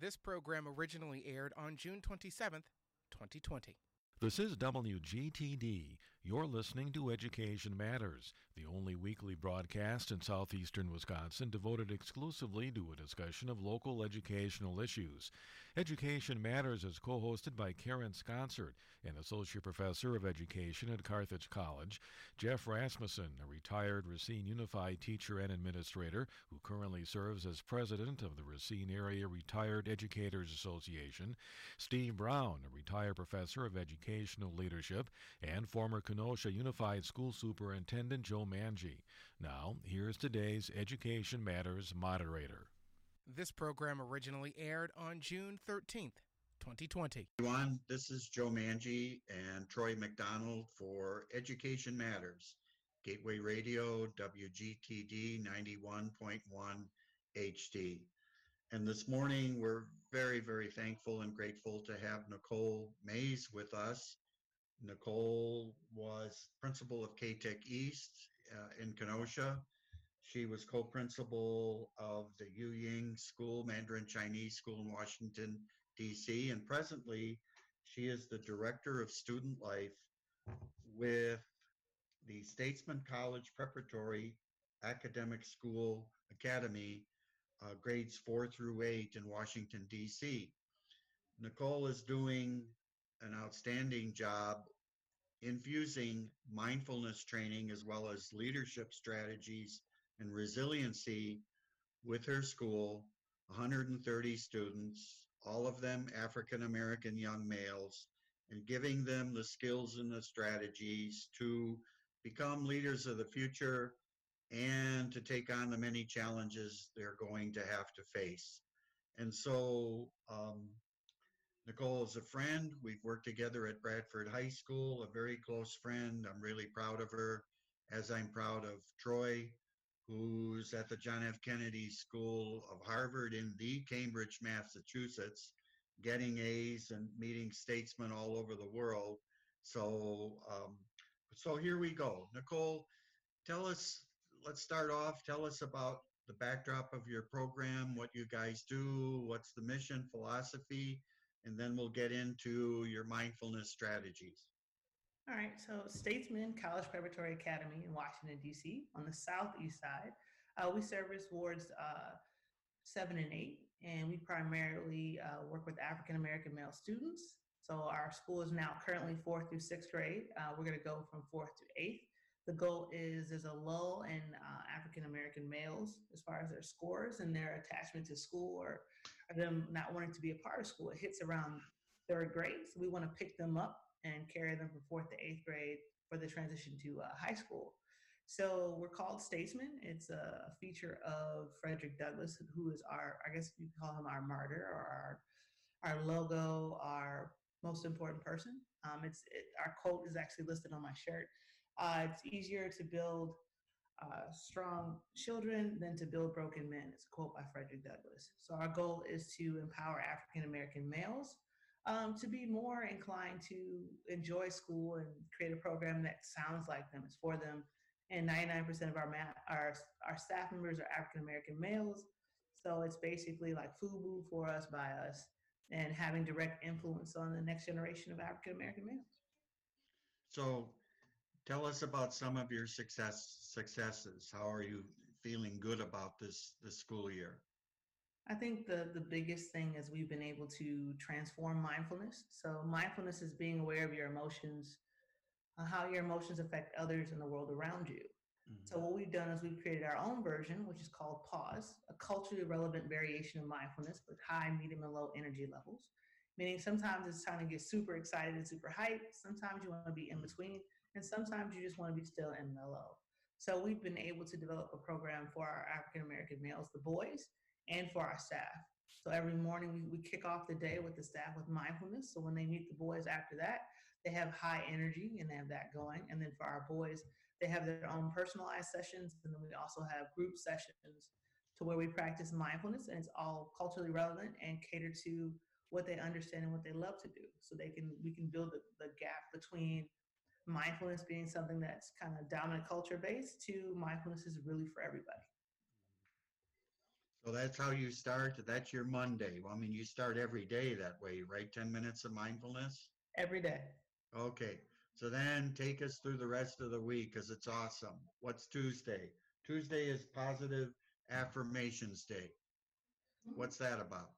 This program originally aired on June 27th, 2020. This is WGTD. You're listening to Education Matters, the only weekly broadcast in southeastern Wisconsin devoted exclusively to a discussion of local educational issues. Education Matters is co-hosted by Karen Sconsert, an associate professor of education at Carthage College, Jeff Rasmussen, a retired Racine Unified teacher and administrator who currently serves as president of the Racine Area Retired Educators Association, Steve Brown, a retired professor of educational leadership, and former Kenosha Unified School Superintendent Joe Manji. Now, here's today's Education Matters moderator. This program originally aired on June 13th, 2020. Everyone, this is Joe Manji and Troy McDonald for Education Matters, Gateway Radio, WGTD 91.1 HD. And this morning, we're very, very thankful and grateful to have Nicole Mays with us. Nicole was principal of K-Tech East in Kenosha. She was co-principal of the Yu Ying School, Mandarin Chinese School in Washington, D.C. And presently, she is the Director of Student Life with the Statesman College Preparatory Academic School Academy, grades 4 through 8 in Washington, D.C. Nicole is doing an outstanding job infusing mindfulness training as well as leadership strategies and resiliency with her school, 130 students, all of them African American young males, and giving them the skills and the strategies to become leaders of the future and to take on the many challenges they're going to have to face. And so Nicole is a friend. We've worked together at Bradford High School, a very close friend. I'm really proud of her, as I'm proud of Troy, who's at the John F. Kennedy School of Harvard in the Cambridge, Massachusetts, getting A's and meeting statesmen all over the world. So here we go. Nicole, let's start off. Tell us about the backdrop of your program, what you guys do, what's the mission, philosophy, and then we'll get into your mindfulness strategies. All right, so Statesman College Preparatory Academy in Washington, D.C. on the southeast side. We service wards 7 and 8, and we primarily work with African-American male students. So our school is now currently 4th through 6th grade. We're going to go from 4th to 8th. The goal is there's a lull in African-American males as far as their scores and their attachment to school or them not wanting to be a part of school. It hits around 3rd grade, so we want to pick them up and carry them from 4th to 8th grade for the transition to high school. So we're called Statesman. It's a feature of Frederick Douglass, who is I guess you call him our martyr or our logo, our most important person. Our quote is actually listed on my shirt. It's easier to build strong children than to build broken men. It's a quote by Frederick Douglass. So our goal is to empower African-American males to be more inclined to enjoy school and create a program that sounds like them, it's for them. And 99% of our staff members are African-American males. So it's basically like FUBU for us, by us, and having direct influence on the next generation of African-American males. So tell us about some of your successes. How are you feeling good about this school year? I think the biggest thing is we've been able to transform mindfulness. So mindfulness is being aware of your emotions, how your emotions affect others in the world around you. Mm-hmm. So what we've done is we've created our own version, which is called Pause, a culturally relevant variation of mindfulness with high, medium, and low energy levels. Meaning sometimes it's time to get super excited and super hyped. Sometimes you want to be in between. And sometimes you just want to be still and mellow. So we've been able to develop a program for our African-American males, the boys, and for our staff. So every morning we kick off the day with the staff with mindfulness. So when they meet the boys after that, they have high energy and they have that going. And then for our boys, they have their own personalized sessions. And then we also have group sessions to where we practice mindfulness, and it's all culturally relevant and cater to what they understand and what they love to do. So we can build the gap between mindfulness being something that's kind of dominant culture based to mindfulness is really for everybody. So that's how you start. That's your Monday. Well, I mean, you start every day that way, right? 10 minutes of mindfulness. every day. Okay. So then take us through the rest of the week because it's awesome. What's Tuesday? Tuesday is Positive Affirmations Day. What's that about?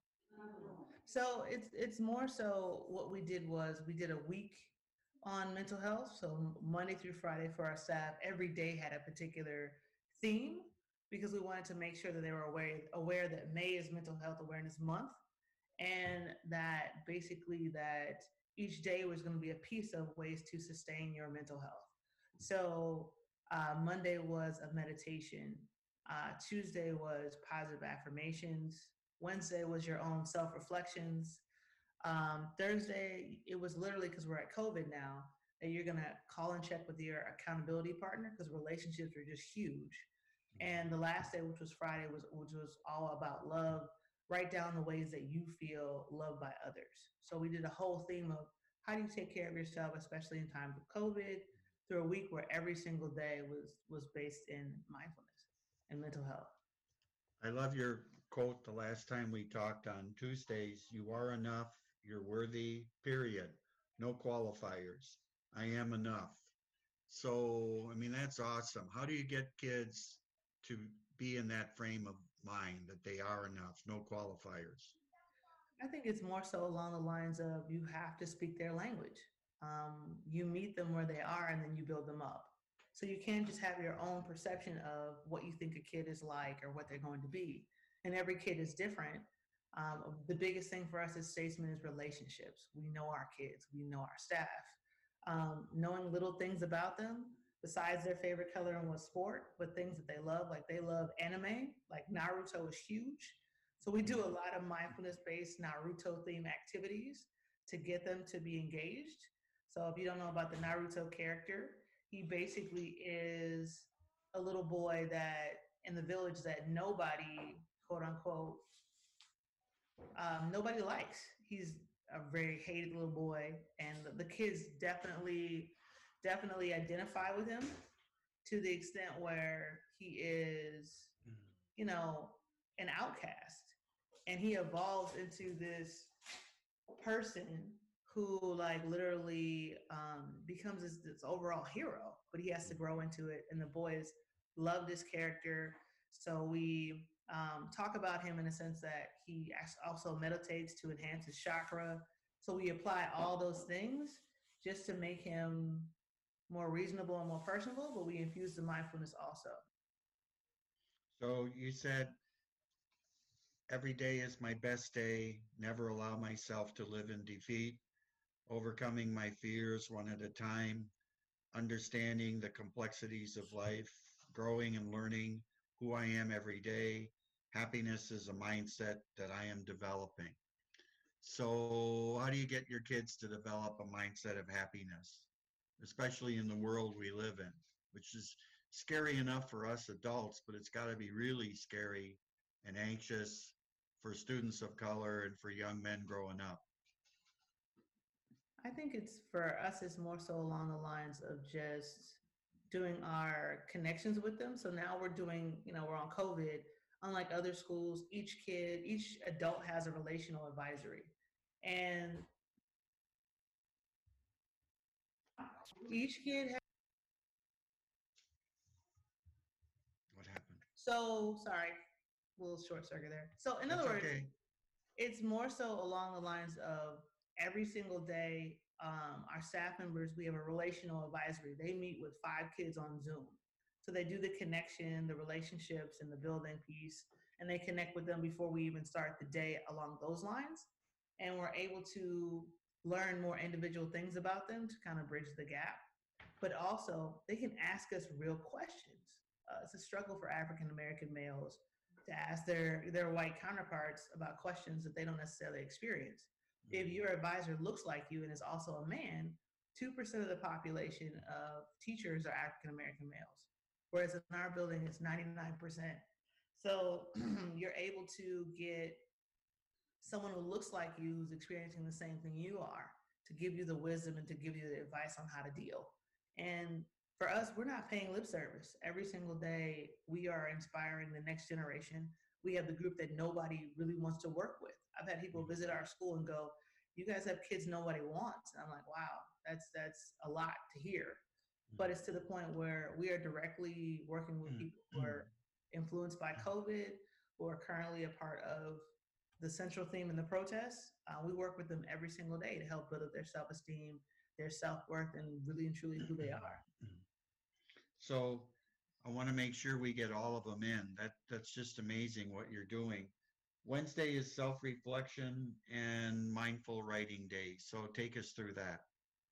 So it's more so what we did was we did a week on mental health. So Monday through Friday for our staff, every day had a particular theme because we wanted to make sure that they were aware that May is Mental Health Awareness Month, and that basically that each day was going to be a piece of ways to sustain your mental health. So Monday was a meditation. Tuesday was positive affirmations. Wednesday was your own self reflections. Thursday, it was literally because we're at COVID now that you're gonna call and check with your accountability partner because relationships are just huge. And the last day, which was Friday, which was all about love. Write down the ways that you feel loved by others. So we did a whole theme of how do you take care of yourself, especially in times of COVID, through a week where every single day was based in mindfulness and mental health. I love your quote the last time we talked on Tuesdays. You are enough. You're worthy, period. No qualifiers. I am enough. So, I mean, that's awesome. How do you get kids to be in that frame of mind that they are enough, no qualifiers? I think it's more so along the lines of you have to speak their language. You meet them where they are and then you build them up. So you can't just have your own perception of what you think a kid is like or what they're going to be. And every kid is different. The biggest thing for us as statesmen is relationships. We know our kids, we know our staff. Knowing little things about them, besides their favorite color and what sport, but things that they love, like they love anime, like Naruto is huge. So we do a lot of mindfulness based Naruto theme activities to get them to be engaged. So if you don't know about the Naruto character, he basically is a little boy that in the village that nobody, quote unquote, nobody likes. He's a very hated little boy, and the kids definitely identify with him to the extent where he is, you know, an outcast, and he evolves into this person who like literally becomes this overall hero, but he has to grow into it, and the boys love this character. So we talk about him in a sense that he also meditates to enhance his chakra. So we apply all those things just to make him more reasonable and more personable, but we infuse the mindfulness also. So you said every day is my best day, never allow myself to live in defeat, overcoming my fears one at a time, understanding the complexities of life, growing and learning who I am every day. Happiness is a mindset that I am developing. So, how do you get your kids to develop a mindset of happiness, especially in the world we live in, which is scary enough for us adults, but it's got to be really scary and anxious for students of color and for young men growing up? I think it's for us, it's more so along the lines of just doing our connections with them. So now we're doing, we're on COVID. Unlike other schools, each adult has a relational advisory. And each kid has, What happened? so sorry, a little short circuit there. So in That's other words, okay. it's more so along the lines of every single day, our staff members, we have a relational advisory. They meet with 5 kids on Zoom. So they do the connection, the relationships, and the building piece, and they connect with them before we even start the day along those lines. And we're able to learn more individual things about them to kind of bridge the gap. But also, they can ask us real questions. It's a struggle for African American males to ask their white counterparts about questions that they don't necessarily experience. If your advisor looks like you and is also a man, 2% of the population of teachers are African American males, whereas in our building it's 99%. So you're able to get someone who looks like you, who's experiencing the same thing you are, to give you the wisdom and to give you the advice on how to deal. And for us, we're not paying lip service. Every single day, we are inspiring the next generation. we have the group that nobody really wants to work with. I've had people visit our school and go, "You guys have kids nobody wants." And I'm like, "Wow, that's a lot to hear." But it's to the point where we are directly working with people who are influenced by COVID, who are currently a part of the central theme in the protests. We work with them every single day to help build up their self-esteem, their self-worth, and really and truly who they are. So I want to make sure we get all of them in. That's just amazing what you're doing. Wednesday is self-reflection and mindful writing day. So take us through that.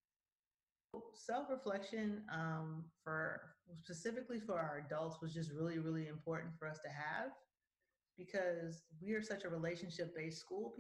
Self-reflection for specifically for our adults was just really, really important for us to have, because we are such a relationship-based school.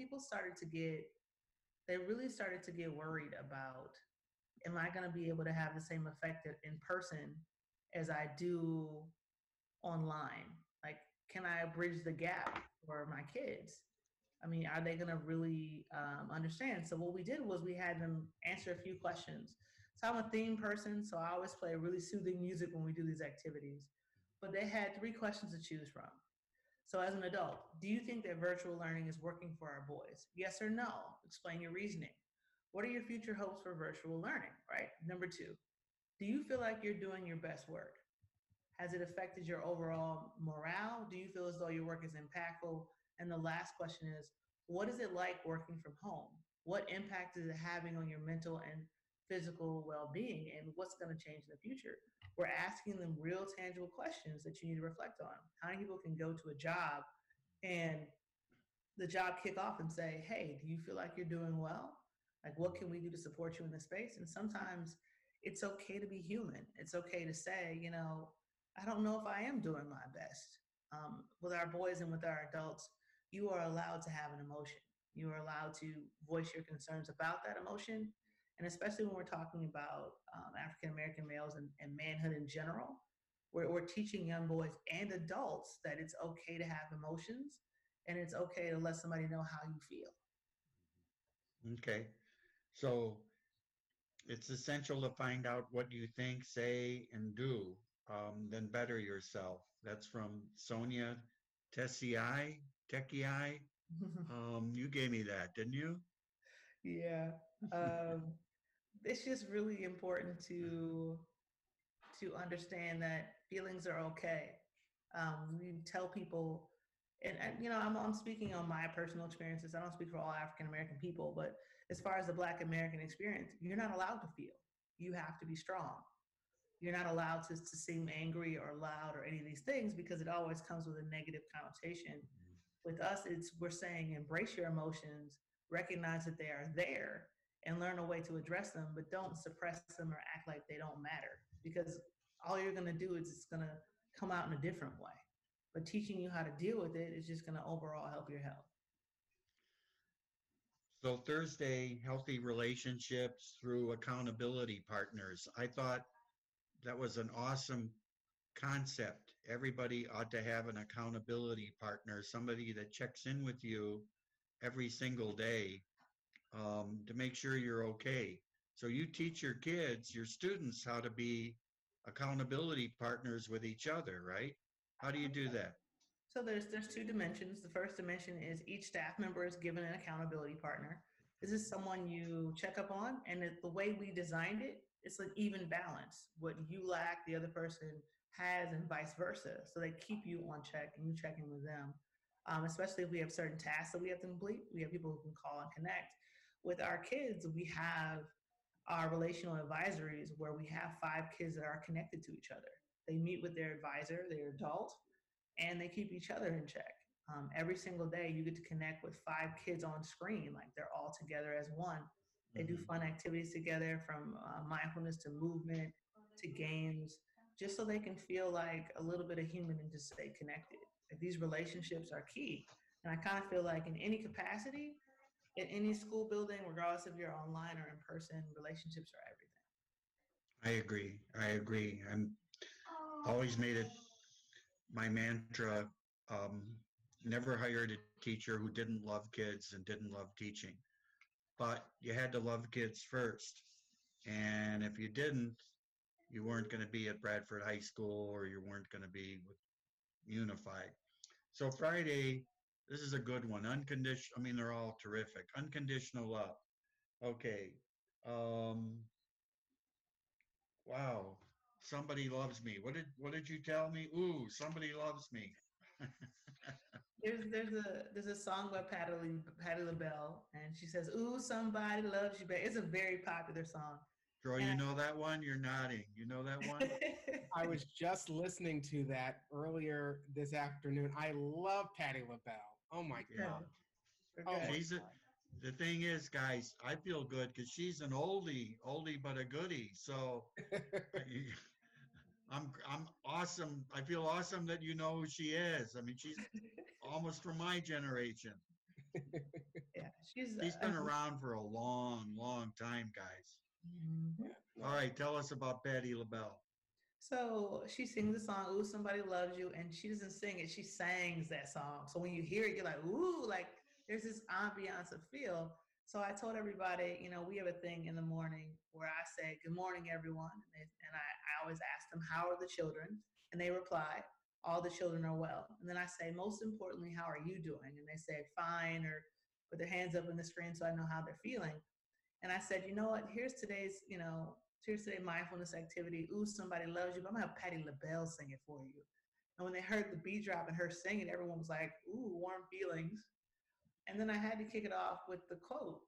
They really started to get worried about, am I going to be able to have the same effect in person as I do online? Like, can I bridge the gap for my kids? I mean, are they going to really understand? So what we did was we had them answer a few questions. So I'm a theme person, so I always play really soothing music when we do these activities. But they had 3 questions to choose from. So as an adult, do you think that virtual learning is working for our boys? Yes or no? Explain your reasoning. What are your future hopes for virtual learning, right? Number 2, do you feel like you're doing your best work? Has it affected your overall morale? Do you feel as though your work is impactful? And the last question is, what is it like working from home? What impact is it having on your mental and physical well-being, and what's going to change in the future? We're asking them real tangible questions that you need to reflect on. How many people can go to a job and the job kick off and say, "Hey, do you feel like you're doing well? Like, what can we do to support you in this space?" And sometimes it's okay to be human. It's okay to say, I don't know if I am doing my best. With our boys and with our adults, you are allowed to have an emotion. You are allowed to voice your concerns about that emotion. And especially when we're talking about African-American males and manhood in general, we're teaching young boys and adults that it's okay to have emotions, and it's okay to let somebody know how you feel. Okay. So it's essential to find out what you think, say, and do, then better yourself. That's from Sonia Tessiai. You gave me that, didn't you? Yeah. It's just really important to understand that feelings are okay. We tell people, and I'm speaking on my personal experiences. I don't speak for all African American people, but as far as the Black American experience, you're not allowed to feel. You have to be strong. You're not allowed to seem angry or loud or any of these things, because it always comes with a negative connotation. With us, we're saying embrace your emotions, recognize that they are there, and learn a way to address them, but don't suppress them or act like they don't matter, because all you're going to do is it's going to come out in a different way. But teaching you how to deal with it is just going to overall help your health. So Thursday, healthy relationships through accountability partners. I thought that was an awesome concept. Everybody ought to have an accountability partner, somebody that checks in with you every single day to make sure you're okay. So you teach your kids, your students, how to be accountability partners with each other, right? How do you do that? So there's 2 dimensions. The first dimension is each staff member is given an accountability partner. This is someone you check up on, and the way we designed it, it's an even balance. What you lack, the other person has, and vice versa. So they keep you on check, and you check in with them. Especially if we have certain tasks that we have to complete, we have people who can call and connect. With our kids, we have our relational advisories where we have 5 kids that are connected to each other. They meet with their advisor, their adult, and they keep each other in check. Every single day, you get to connect with 5 kids on screen, like they're all together as one. They do fun activities together, from mindfulness to movement to games, just so they can feel like a little bit of human and just stay connected. Like, these relationships are key. And I kind of feel like in any capacity, in any school building, regardless if you're online or in person, relationships are everything. I agree. I'm always made it my mantra, never hired a teacher who didn't love kids and didn't love teaching. But you had to love kids first. And if you didn't, you weren't going to be at Bradford High School, or you weren't going to be with Unified. So Friday, this is a good one. Unconditional. I mean, they're all terrific. Unconditional love. Okay. Um, wow. Somebody loves me. What did you tell me? Ooh, somebody loves me. There's a song by Patti LaBelle, and she says, "Ooh, somebody loves you." Babe. It's a very popular song, Troy, you and know that one? You're nodding. You know that one? I was just listening to that earlier this afternoon. I love Patti LaBelle. Oh my Yeah. God. We're Oh good. my She's a, God. the thing is, guys, I feel good because she's an oldie but a goodie. So I'm awesome. I feel awesome that you know who she is. I mean, she's almost from my generation. Yeah, she's. She's been around for a long time, guys. Mhm. All right, tell us about Patti LaBelle. So she sings the song "Ooh, Somebody Loves You," and she doesn't sing it; she sings that song. So when you hear it, you're like, "Ooh!" Like there's this ambiance of feel. So I told everybody, we have a thing in the morning where I say, "Good morning, everyone," and I always ask them, "How are the children?" And they reply, "All the children are well." And then I say, "Most importantly, how are you doing?" And they say, "Fine," or put their hands up in the screen so I know how they're feeling. And I said, you know what? Here's today's mindfulness activity. Ooh, somebody loves you. But I'm gonna have Patti LaBelle sing it for you. And when they heard the beat drop and her singing, everyone was like, ooh, warm feelings. And then I had to kick it off with the quote,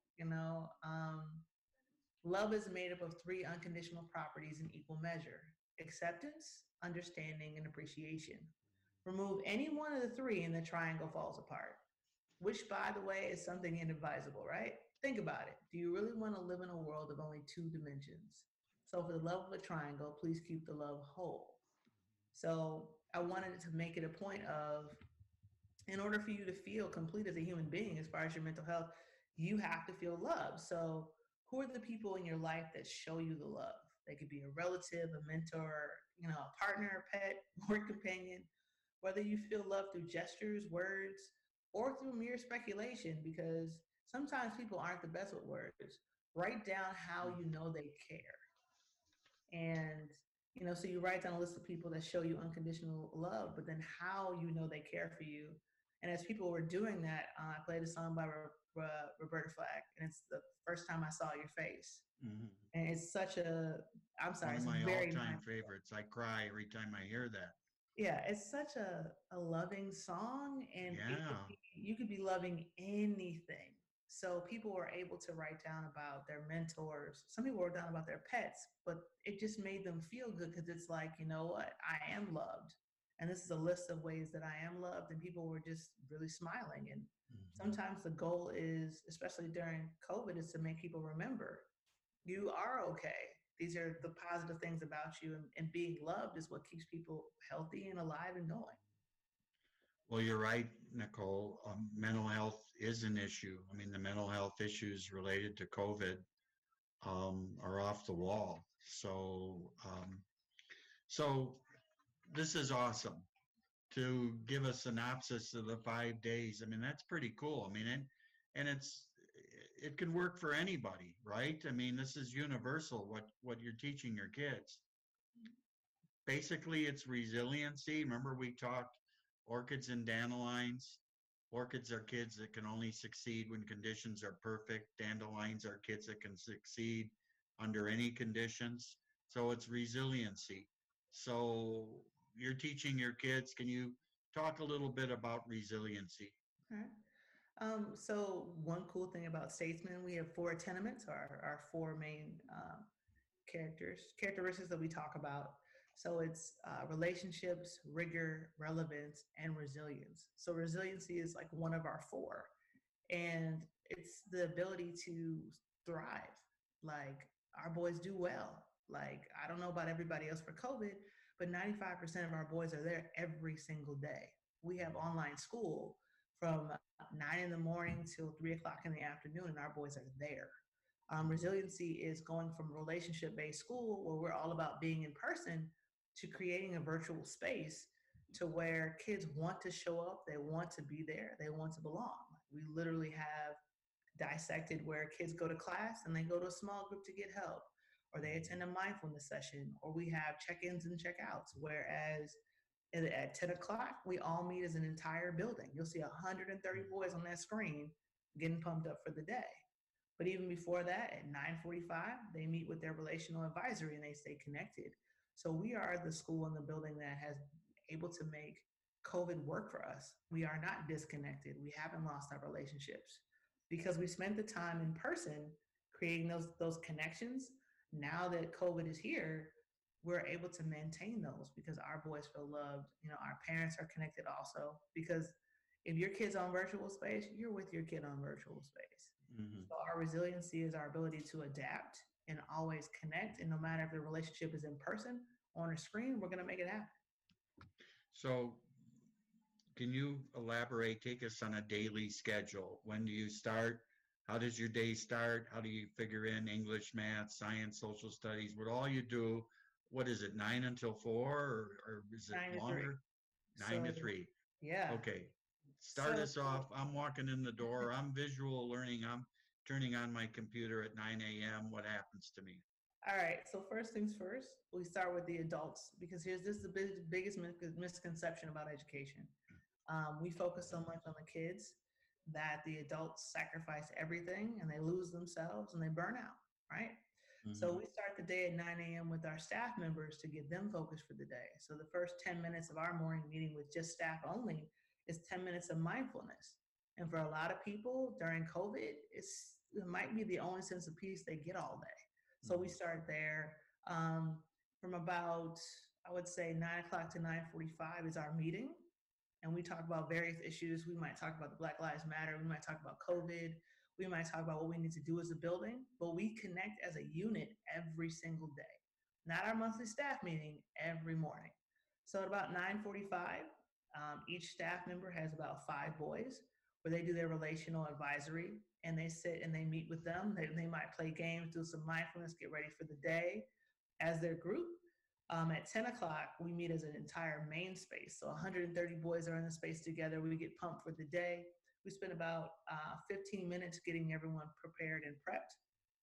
love is made up of three unconditional properties in equal measure: acceptance, understanding, and appreciation. Remove any one of the three and the triangle falls apart, which, by the way, is something inadvisable, right? Think about it. Do you really want to live in a world of only two dimensions? So, for the love of a triangle, please keep the love whole. So, I wanted to make it a point of, in order for you to feel complete as a human being, as far as your mental health, you have to feel love. So, who are the people in your life that show you the love? They could be a relative, a mentor, a partner, a pet, work companion. Whether you feel love through gestures, words, or through mere speculation, because sometimes people aren't the best with words. Write down how you know they care. And, so you write down a list of people that show you unconditional love, but then how you know they care for you. And as people were doing that, I played a song by Roberta Flack, and it's the first time I saw your face. Mhm. And it's such a, I'm sorry, One of it's my very all-time mindful. favorites. I cry every time I hear that. Yeah, it's such a loving song, and Yeah. you could be loving anything. So people were able to write down about their mentors. Some people wrote down about their pets, but it just made them feel good because it's like, you know what, I am loved, and this is a list of ways that I am loved, and people were just really smiling. And Mhm. sometimes the goal is, especially during COVID, is to make people remember you are okay. These are the positive things about you, and being loved is what keeps people healthy and alive and going. Well, you're right, Nicole. Mental health is an issue. I mean, the mental health issues related to COVID are off the wall. So this is awesome to give a synopsis of the 5 days. I mean, that's pretty cool. I mean, and it can work for anybody, right? I mean, this is universal. What you're teaching your kids. Basically, it's resiliency. Remember, we talked orchids and dandelions. Orchids are kids that can only succeed when conditions are perfect. Dandelions are kids that can succeed under any conditions. So it's resiliency. So you're teaching your kids. Can you talk a little bit about resiliency? Okay. So one cool thing about Statesman, we have four tenements, our four main characteristics that we talk about. So it's relationships, rigor, relevance, and resilience. So resiliency is like one of our four, and it's the ability to thrive. Like our boys do well. Like I don't know about everybody else for COVID, but 95% of our boys are there every single day. We have online school from 9 in the morning till 3 o'clock in the afternoon, and our boys are there. Resiliency is going from relationship based school, where we're all about being in person, to creating a virtual space to where kids want to show up, they want to be there, they want to belong. We literally have dissected where kids go to class and they go to a small group to get help, or they attend a mindfulness session, or we have check ins and check outs. Whereas And at 10 o'clock, we all meet as an entire building. You'll see 130 boys on that screen getting pumped up for the day. But even before that, at 9:45, they meet with their relational advisory and they stay connected. So we are the school in the building that has able to make COVID work for us. We are not disconnected. We haven't lost our relationships because we spent the time in person creating those connections. Now that COVID is here, we're able to maintain those because our boys feel loved. Our parents are connected also because if your kid's on virtual space, you're with your kid on virtual space. Mhm. So our resiliency is our ability to adapt and always connect. And no matter if the relationship is in person or on a screen, we're going to make it happen. So can you elaborate, take us on a daily schedule? When do you start? How does your day start? How do you figure in English, math, science, social studies? What all you do? What is it, 9 until 4, or is it 9 to 3. longer? 9 to 3. Yeah. Okay. Start So- us off. I'm walking in the door. I'm visual learning. I'm turning on my computer at 9 a.m. What happens to me? All right. So first things first, we start with the adults because this is the biggest misconception about education. We focus so much on the kids that the adults sacrifice everything and they lose themselves and they burn out, right? So we start the day at 9 a.m. with our staff members to get them focused for the day. So the first 10 minutes of our morning meeting with just staff only is 10 minutes of mindfulness. And for a lot of people during COVID, it might be the only sense of peace they get all day. So we start there from about, I would say 9 o'clock to 9:45 is our meeting. And we talk about various issues. We might talk about the Black Lives Matter. We might talk about COVID. We might talk about what we need to do as a building, but we connect as a unit every single day. Not our monthly staff meeting, every morning. So at about 9:45, each staff member has about 5 boys where they do their relational advisory and they sit and they meet with them. They might play games, do some mindfulness, get ready for the day as their group. At 10 o'clock, we meet as an entire main space. So 130 boys are in the space together. We get pumped for the day. We spend about 15 minutes getting everyone prepared and prepped.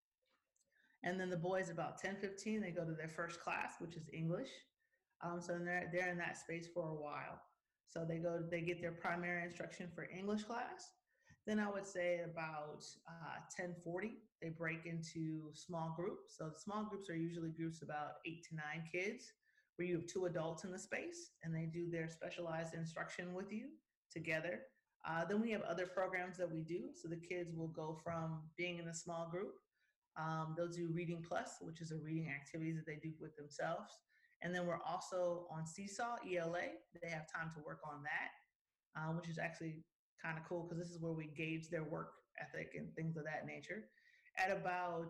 And then the boys, about 10:15, they go to their first class, which is English. So they're in that space for a while. So they get their primary instruction for English class. Then I would say about 10:40, they break into small groups. So the small groups are usually groups about 8 to 9 kids, where you have 2 adults in the space, and they do their specialized instruction with you together. Then we have other programs that we do. So the kids will go from being in a small group. They'll do Reading Plus, which is a reading activity that they do with themselves. And then we're also on Seesaw, ELA. They have time to work on that, which is actually kind of cool because this is where we gauge their work ethic and things of that nature. At about,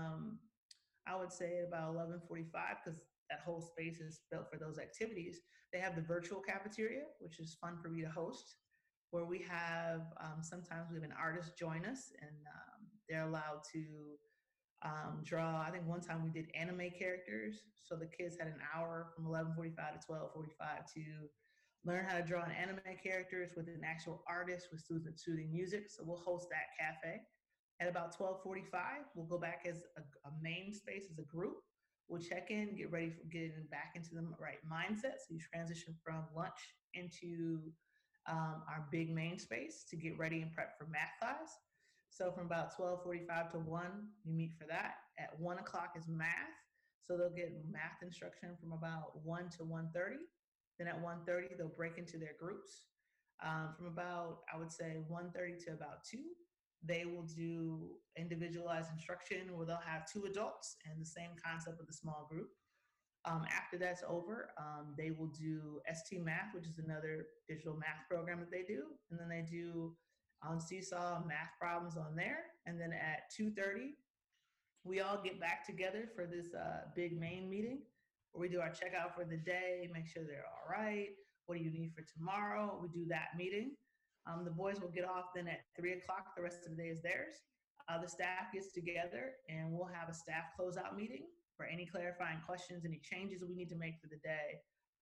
I would say about 11:45, because that whole space is built for those activities. They have the virtual cafeteria, which is fun for me to host, where we have, sometimes we have an artist join us and they're allowed to draw. I think one time we did anime characters. So the kids had an hour from 11:45 to 12:45 to learn how to draw an anime characters with an actual artist with soothing music. So we'll host that cafe. At about 12:45, we'll go back as a main space as a group. We'll check in, get ready for getting back into the right mindset. So you transition from lunch into our big main space to get ready and prep for math class. So from about 12:45 to 1, we meet for that. At 1 o'clock is math. So they'll get math instruction from about 1 to 1:30. Then at 1:30, they'll break into their groups. From about, I would say 1:30 to about 2, they will do individualized instruction where they'll have 2 adults and the same concept with a small group. After that's over, they will do ST Math, which is another digital math program that they do. And then they do on Seesaw math problems on there. And then at 2:30, we all get back together for this big main meeting where we do our checkout for the day, make sure they're all right. What do you need for tomorrow? We do that meeting. The boys will get off then at 3 o'clock. The rest of the day is theirs. The staff gets together and we'll have a staff closeout meeting for any clarifying questions, any changes we need to make for the day.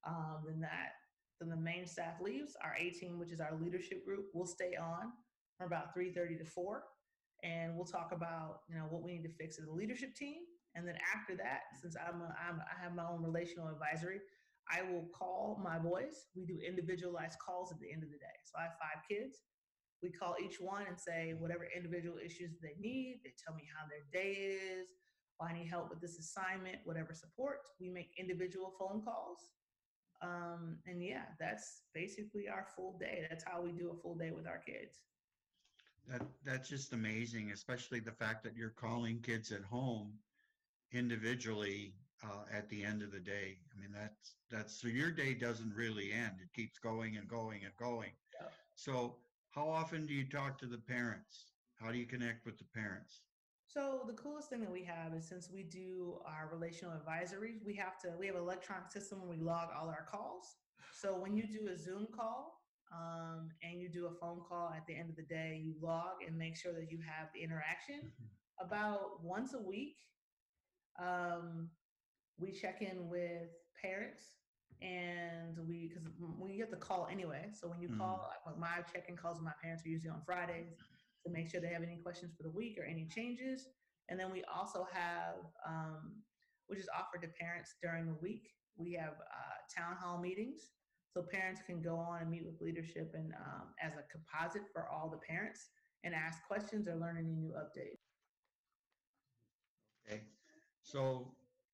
Then the main staff leaves. Our A team, which is our leadership group, will stay on from about 3:30 to 4. And we'll talk about, what we need to fix as a leadership team. And then after that, since I have my own relational advisory, I will call my boys. We do individualized calls at the end of the day. So I have 5 kids. We call each one and say whatever individual issues they need. They tell me how their day is, if I need help with this assignment, whatever support. We make individual phone calls. And yeah, that's basically our full day. That's how we do a full day with our kids. That's just amazing, especially the fact that you're calling kids at home individually at the end of the day. I mean, that's so your day doesn't really end. It keeps going and going and going. Yeah. So how often do you talk to the parents? How do you connect with the parents? So the coolest thing that we have is, since we do our relational advisories, we have an electronic system where we log all our calls. So when you do a Zoom call, and you do a phone call at the end of the day, you log and make sure that you have the interaction. About once a week, we check in with parents, and because we get the call anyway. So when you call, my check-in calls with my parents are usually on Fridays to make sure they have any questions for the week or any changes. And then we also have, which is offered to parents during the week, we have town hall meetings. So parents can go on and meet with leadership and as a composite for all the parents and ask questions or learn any new updates. Okay. So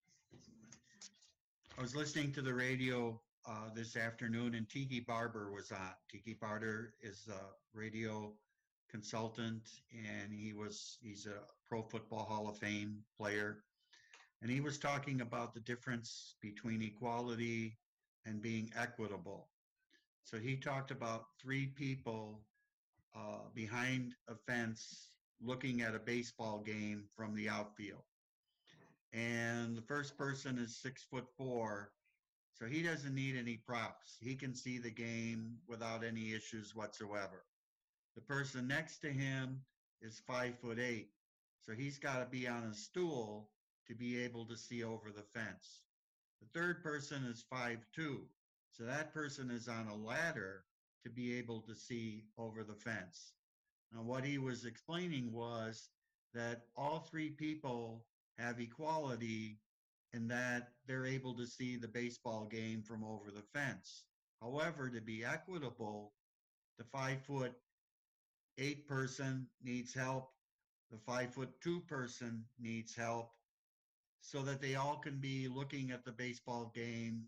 I was listening to the radio this afternoon, and Tiki Barber was on. Tiki Barber is a radio consultant, and he's a Pro Football Hall of Fame player. And he was talking about the difference between equality and being equitable. So he talked about 3 people behind a fence looking at a baseball game from the outfield. And the first person is 6'4", so he doesn't need any props. He can see the game without any issues whatsoever. The person next to him is 5'8", so he's got to be on a stool to be able to see over the fence. The third person is 5'2", so that person is on a ladder to be able to see over the fence. Now, what he was explaining was that all 3 people have equality in that they're able to see the baseball game from over the fence. However, to be equitable, the 5'8" person needs help, the 5'2" person needs help, so that they all can be looking at the baseball game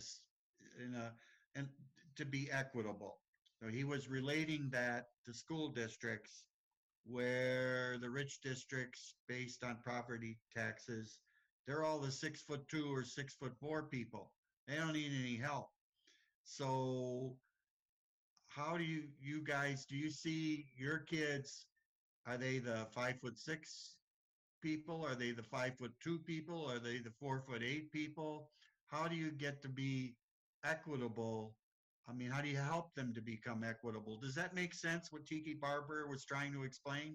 and to be equitable. So he was relating that to school districts, where the rich districts, based on property taxes, they're all the 6'2" or 6'4" people. They don't need any help. So how do you guys, do you see your kids, are they the 5'6" people? Are they the 5'2" people? Are they the 4'8" people? How do you get to be equitable? I mean, how do you help them to become equitable? Does that make sense, what Tiki Barber was trying to explain?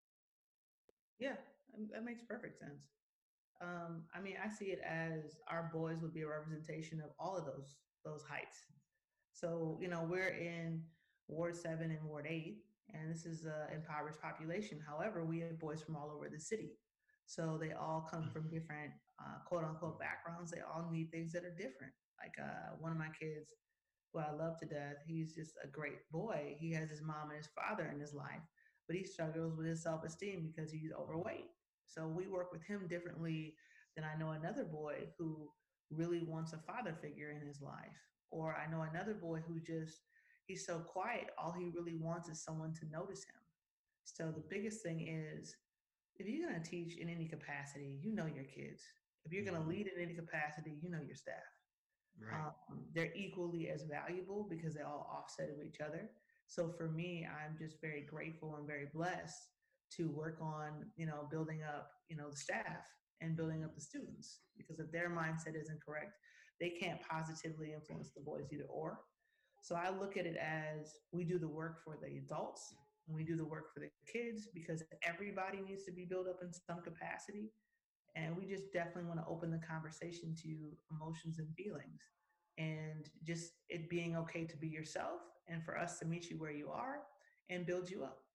Yeah, that makes perfect sense. I mean, I see it as our boys would be a representation of all of those heights. So, we're in Ward 7 and Ward 8, and this is an impoverished population. However, we have boys from all over the city. So they all come from different quote unquote backgrounds. They all need things that are different. Like one of my kids, who I love to death, he's just a great boy. He has his mom and his father in his life, but he struggles with his self-esteem because he's overweight. So we work with him differently than I know another boy who really wants a father figure in his life. Or I know another boy who he's so quiet, all he really wants is someone to notice him. So the biggest thing is, if you're going to teach in any capacity, you know your kids. If you're going to lead in any capacity, you know your staff. Right. They're equally as valuable because they all offset with each other. So for me, I'm just very grateful and very blessed to work on, building up, the staff and building up the students, because if their mindset isn't correct, they can't positively influence the boys either or. So I look at it as, we do the work for the adults and we do the work for the kids, because everybody needs to be built up in some capacity. And we just definitely want to open the conversation to emotions and feelings, and just it being okay to be yourself, and for us to meet you where you are and build you up.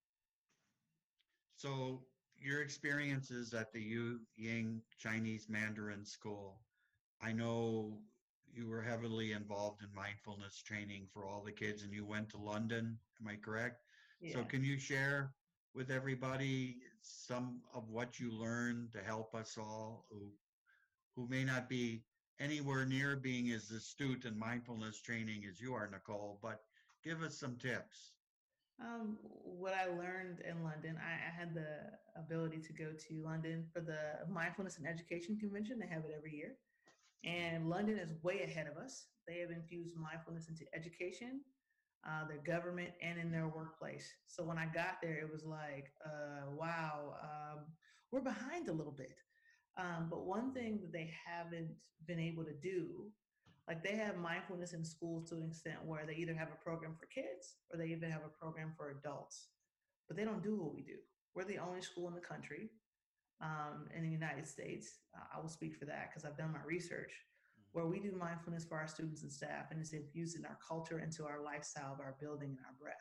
So your experiences at the Yu Ying Chinese Mandarin School, I know you were heavily involved in mindfulness training for all the kids, and you went to London. Am I correct? So Yeah. can you share with everybody some of what you learned to help us all who may not be anywhere near being as astute in mindfulness training as you are, Nicole, but give us some tips. What I learned in London, I had the ability to go to London for the Mindfulness and Education Convention. They have it every year. And London is way ahead of us. They have infused mindfulness into education, their government, and in their workplace. So when I got there, it was like, wow, we're behind a little bit. But one thing that they haven't been able to do, like they have mindfulness in schools to an extent where they either have a program for kids or they even have a program for adults, but they don't do what we do. We're the only school in the country, in the United States. I will speak for that because I've done my research, where we do mindfulness for our students and staff, and it's infused in our culture, into our lifestyle of our building and our breath.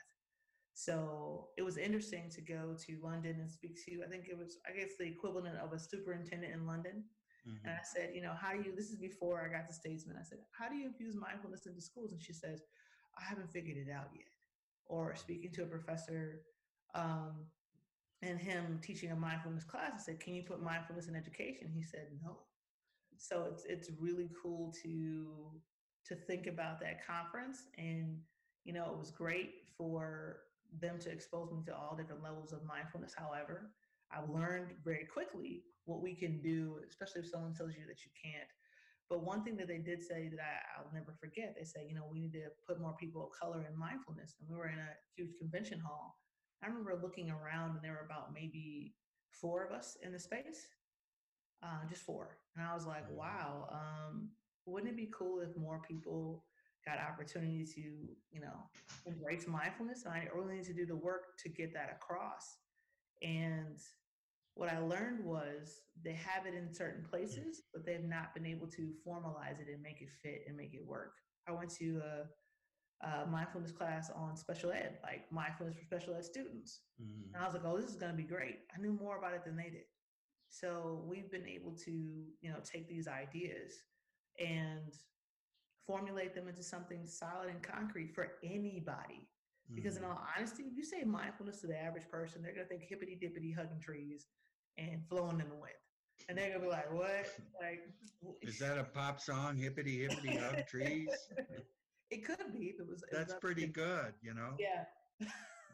So it was interesting to go to London and speak to, I think it was, I guess, the equivalent of a superintendent in London. And I Mm-hmm. said, how do you, this is before I got to Statesman. I said, how do you infuse mindfulness into schools? And she says, I haven't figured it out yet. Or speaking to a professor, um, and him teaching a mindfulness class, I said, can you put mindfulness in education? He said, no. So it's really cool to think about that conference. And it was great for them to expose me to all different levels of mindfulness. However, I've learned very quickly what we can do, especially if someone tells you that you can't. But one thing that they did say that I'll never forget, they said, we need to put more people of color in mindfulness. And we were in a huge convention hall. I remember looking around, and there were about maybe four of us in the space, just four. And I was like, wow, wouldn't it be cool if more people got opportunity to, embrace mindfulness? And I really need to do the work to get that across. And what I learned was they have it in certain places, but they've not been able to formalize it and make it fit and make it work. I went to a mindfulness class on special ed, like mindfulness for special ed students. Mm-hmm. And I was like, oh, this is going to be great. I knew more about it than they did. So we've been able to, take these ideas and formulate them into something solid and concrete for anybody. Because in Mm-hmm. all honesty, if you say mindfulness to the average person, they're gonna think hippity dippity hugging trees and flowing in the wind. And they're gonna be like, what? Like Is that a pop song? Hippity hippity hug trees. it could be if it was That's up pretty to, good, you know. yeah.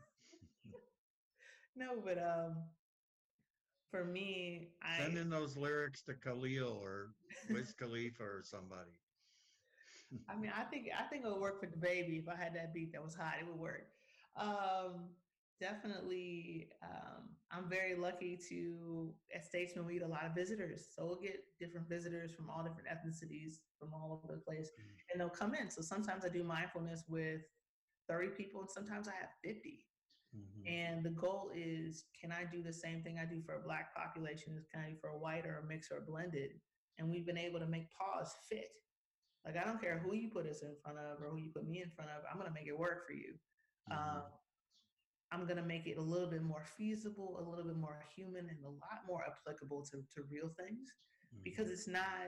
No, but for me, Send in those lyrics to Khalil or Wiz Khalifa or somebody. I mean, I think it would work for the baby. If I had that beat that was hot, it would work. Um, Definitely. I'm very lucky to at Statesman we get a lot of visitors, so we'll get different visitors from all different ethnicities from all over the place, and they'll come in. So sometimes I do mindfulness with 30 people, and sometimes I have 50. Mm-hmm. And the goal is, can I do the same thing I do for a Black population? Can I do for a white or a mix or a blended? And we've been able to make pause fit. Like, I don't care who you put us in front of or who you put me in front of. I'm going to make it work for you. Mm-hmm. I'm going to make it a little bit more feasible, a little bit more human, and a lot more applicable to real things, because Mm-hmm. it's not,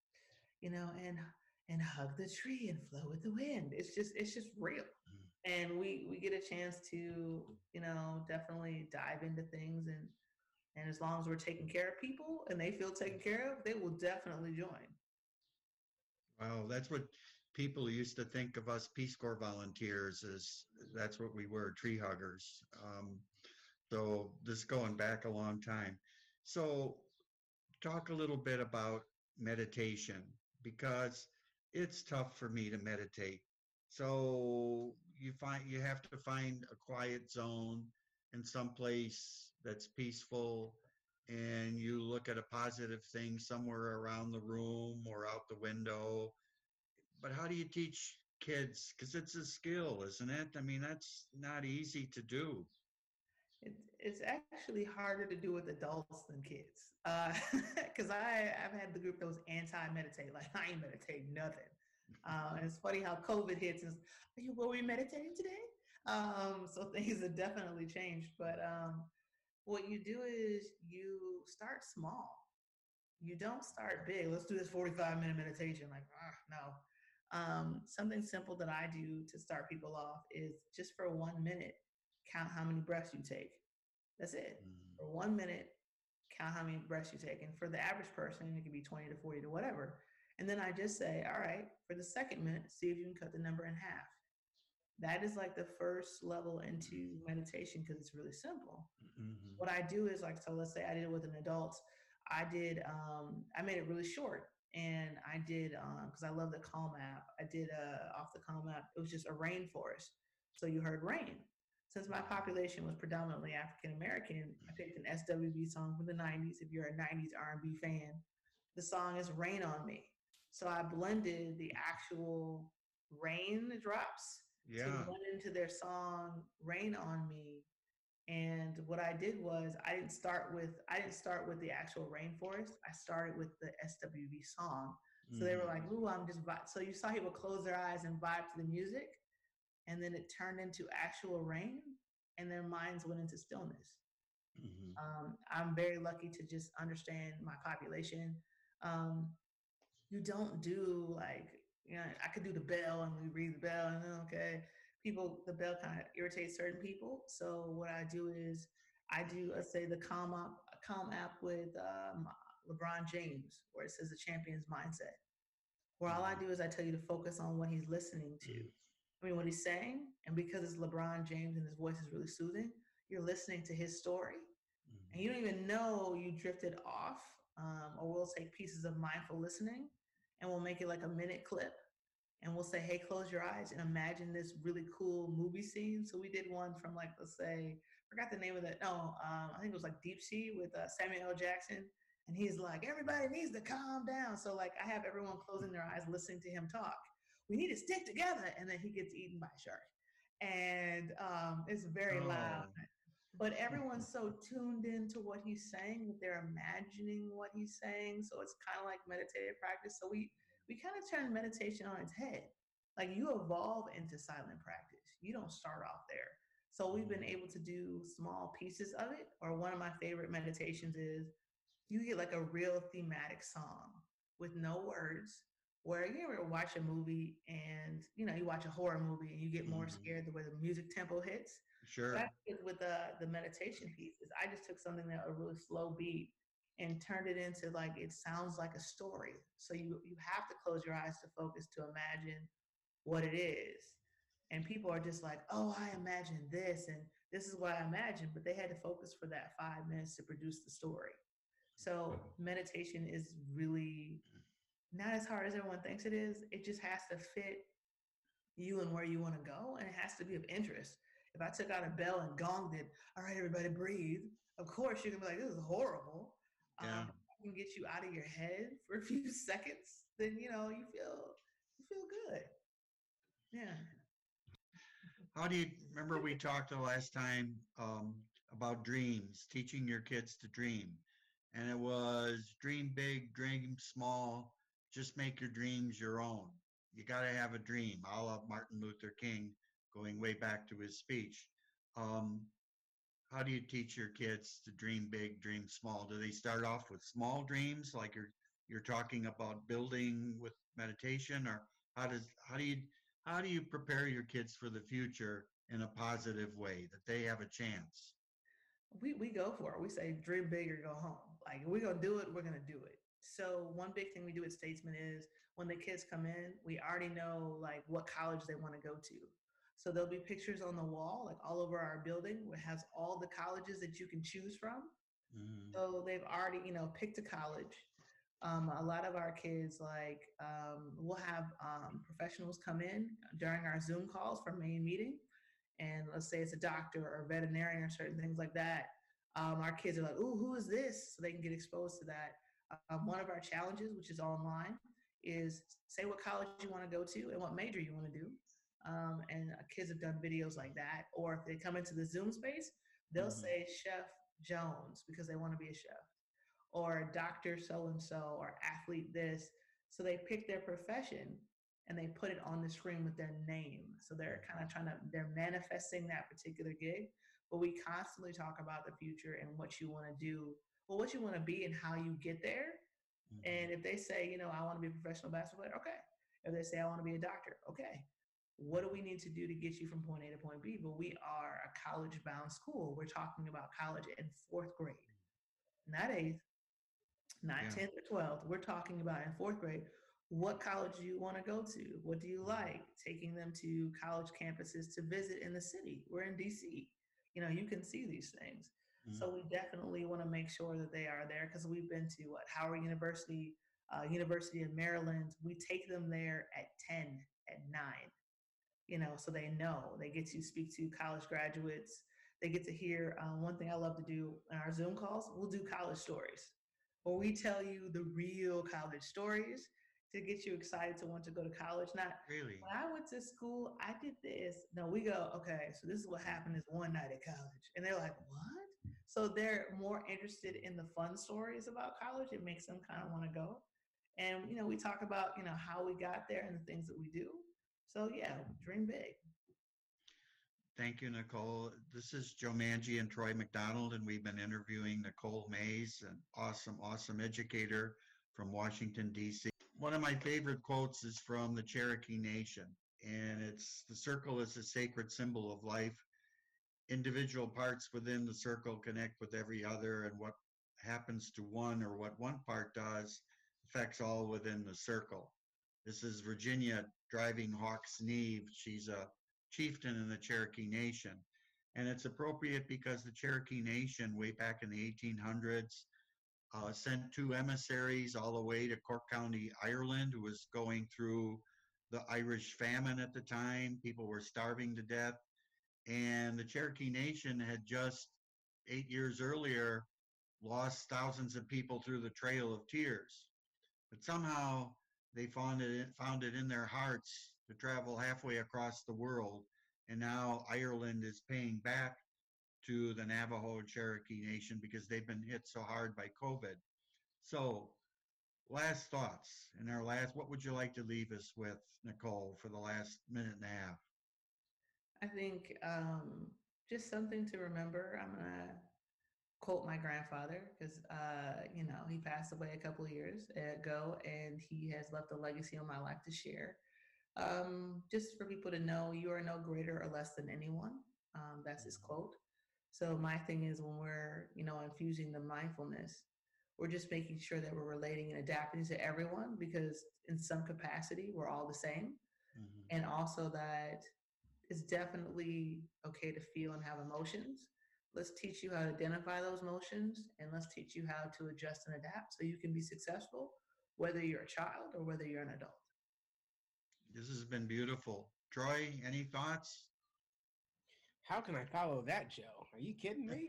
and hug the tree and flow with the wind. It's just real. And we get a chance to, definitely dive into things, and as long as we're taking care of people and they feel taken care of, they will definitely join. Wow, that's what people used to think of us Peace Corps volunteers as. That's what we were, tree huggers. So this is going back a long time. So talk a little bit about meditation because it's tough for me to meditate. So you have to find a quiet zone in some place that's peaceful, and you look at a positive thing somewhere around the room or out the window. But how do you teach kids? Because it's a skill, isn't it? I mean, that's not easy to do. It's actually harder to do with adults than kids. Because I've had the group that was anti-meditate, like I ain't meditating nothing. And it's funny how COVID hits and were we meditating today? So things have definitely changed. But what you do is you start small. You don't start big. Let's do this 45-minute meditation. Like, no. Something simple that I do to start people off is just for 1 minute, count how many breaths you take. That's it. For 1 minute, count how many breaths you take. And for the average person, it could be 20 to 40 to whatever. And then I just say, all right, for the second minute, see if you can cut the number in half. That is like the first level into meditation because it's really simple. Mm-hmm. What I do is like, so let's say I did it with an adult. I made it really short. And I did, because I love the Calm app, I did off the Calm app, it was just a rainforest. So you heard rain. Since my population was predominantly African American, I picked an SWV song from the 90s. If you're a 90s R&B fan, the song is Rain on Me. So I blended the actual rain drops to blend into their song Rain on Me. And what I did was I didn't start with the actual rainforest. I started with the SWV song. So they were like, "Ooh, I'm just vibe." So you saw people close their eyes and vibe to the music, and then it turned into actual rain, and their minds went into stillness. I'm very lucky to just understand my population. You don't do like, I could do the bell and we read the bell and then, okay. The bell kind of irritates certain people. So what I do is let's say the Calm app with LeBron James, where it says the champion's mindset, where all I do is I tell you to focus on what he's listening to. What he's saying. And because it's LeBron James and his voice is really soothing, you're listening to his story and you don't even know you drifted off. Or we'll take pieces of mindful listening and we'll make it like a minute clip. And we'll say, hey, close your eyes and imagine this really cool movie scene. So we did one from like, let's say, forgot the name of it. No, I think it was like Deep Sea with Samuel L. Jackson. And he's like, everybody needs to calm down. So like I have everyone closing their eyes, listening to him talk. We need to stick together. And then he gets eaten by a shark. And it's very loud. But everyone's so tuned into what he's saying that they're imagining what he's saying. So it's kind of like meditative practice. So we kind of turn meditation on its head. Like you evolve into silent practice. You don't start off there. So we've been able to do small pieces of it. Or one of my favorite meditations is you get like a real thematic song with no words, where you ever watch a movie and, you watch a horror movie and you get more scared the way the music tempo hits. Sure. What I did with the meditation pieces, I just took something that a really slow beat and turned it into like, it sounds like a story. So you have to close your eyes to focus to imagine what it is. And people are just like, oh, I imagine this and this is what I imagined, but they had to focus for that 5 minutes to produce the story. So meditation is really not as hard as everyone thinks it is. It just has to fit you and where you want to go, and it has to be of interest. If I took out a bell and gonged it, all right, everybody breathe, of course you're gonna be like, this is horrible. If I can get you out of your head for a few seconds, then you feel good. Yeah. How do you remember we talked the last time about dreams, teaching your kids to dream, and it was dream big, dream small, just make your dreams your own. You got to have a dream. I love Martin Luther King, going way back to his speech. How do you teach your kids to dream big, dream small? Do they start off with small dreams, like you're talking about building with meditation, or how do you prepare your kids for the future in a positive way that they have a chance? We go for it. We say dream big or go home. Like we're gonna do it, we're gonna do it. So one big thing we do at Statesman is when the kids come in, we already know like what college they want to go to. So there'll be pictures on the wall, like all over our building, where it has all the colleges that you can choose from. So they've already, picked a college. A lot of our kids, we'll have professionals come in during our Zoom calls for main meeting. And let's say it's a doctor or a veterinarian or certain things like that. Our kids are like, ooh, who is this? So they can get exposed to that. One of our challenges, which is online, is say what college you want to go to and what major you want to do. And kids have done videos like that. Or if they come into the Zoom space, they'll say Chef Jones because they want to be a chef, or Dr. So-and-so, or athlete this. So they pick their profession and they put it on the screen with their name. So they're kind of they're manifesting that particular gig. But we constantly talk about the future and what you want to do, what you want to be and how you get there. And if they say, I want to be a professional basketball player, okay. If they say, I want to be a doctor, okay, what do we need to do to get you from point A to point B? But we are a college-bound school. We're talking about college in fourth grade, not eighth, not 10th or 12th. We're talking about in fourth grade, what college do you want to go to? What do you like? Taking them to college campuses to visit in the city. We're in DC. You can see these things. So we definitely want to make sure that they are there, because we've been to Howard University, University of Maryland. We take them there at 10, at 9, so they know. They get to speak to college graduates. They get to hear one thing I love to do in our Zoom calls. We'll do college stories, where we tell you the real college stories to get you excited to want to go to college. Not Really? When I went to school, I did this. No, we go, okay, so this is what happened this one night at college. And they're like, what? So they're more interested in the fun stories about college. It makes them kind of want to go. And, we talk about, how we got there and the things that we do. So yeah, dream big. Thank you, Nicole. This is Joe Manji and Troy McDonald, and we've been interviewing Nicole Mays, an awesome educator from Washington, D.C. One of my favorite quotes is from the Cherokee Nation, and it's, "The circle is a sacred symbol of life. Individual parts within the circle connect with every other, and what happens to one or what one part does affects all within the circle." This is Virginia Driving Hawks Neve. She's a chieftain in the Cherokee Nation. And it's appropriate because the Cherokee Nation, way back in the 1800s, sent 2 emissaries all the way to Cork County, Ireland, who was going through the Irish famine at the time. People were starving to death. And the Cherokee Nation had just 8 years earlier lost thousands of people through the Trail of Tears. But somehow they found it in their hearts to travel halfway across the world. And now Ireland is paying back to the Navajo Cherokee Nation because they've been hit so hard by COVID. So last thoughts what would you like to leave us with, Nicole, for the last minute and a half? I think just something to remember. I'm going to quote my grandfather because, he passed away a couple of years ago, and he has left a legacy on my life to share. Just for people to know, you are no greater or less than anyone. That's his quote. So my thing is, when we're, infusing the mindfulness, we're just making sure that we're relating and adapting to everyone, because in some capacity, we're all the same. And also that it's definitely okay to feel and have emotions. Let's teach you how to identify those emotions, and let's teach you how to adjust and adapt so you can be successful, whether you're a child or whether you're an adult. This has been beautiful. Troy, any thoughts? How can I follow that, Joe? Are you kidding me?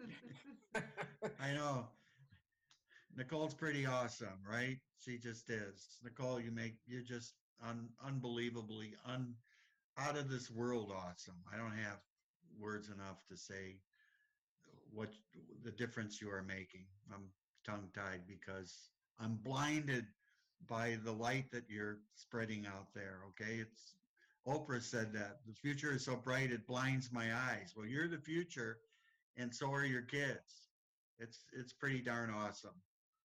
I know. Nicole's pretty awesome, right? She just is. Nicole, you're just unbelievably out of this world awesome. I don't have words enough to say what the difference you are making. I'm tongue-tied because I'm blinded by the light that you're spreading out there, okay? Oprah said that. The future is so bright it blinds my eyes. Well, you're the future, and so are your kids. It's pretty darn awesome.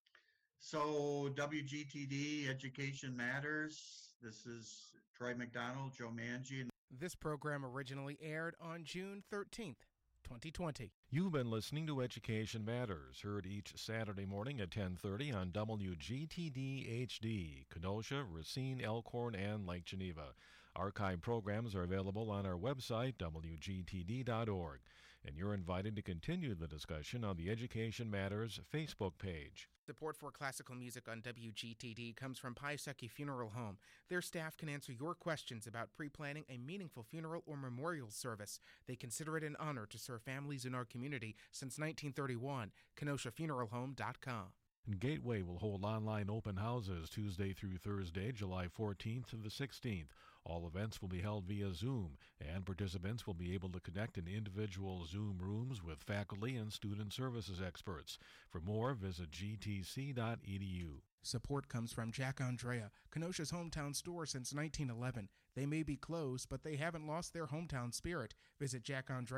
So WGTD, Education Matters. This is Troy McDonald, Joe Manji. This program originally aired on June 13th, 2020. You've been listening to Education Matters, heard each Saturday morning at 10:30 on WGTD HD, Kenosha, Racine, Elkhorn, and Lake Geneva. Archive programs are available on our website, WGTD.org, and you're invited to continue the discussion on the Education Matters Facebook page. Support for classical music on WGTD comes from Piasecki Funeral Home. Their staff can answer your questions about pre-planning a meaningful funeral or memorial service. They consider it an honor to serve families in our community since 1931. KenoshaFuneralHome.com. Gateway will hold online open houses Tuesday through Thursday, July 14th to the 16th. All events will be held via Zoom, and participants will be able to connect in individual Zoom rooms with faculty and student services experts. For more, visit gtc.edu. Support comes from Jack Andrea, Kenosha's hometown store since 1911. They may be closed, but they haven't lost their hometown spirit. Visit Jack Andrea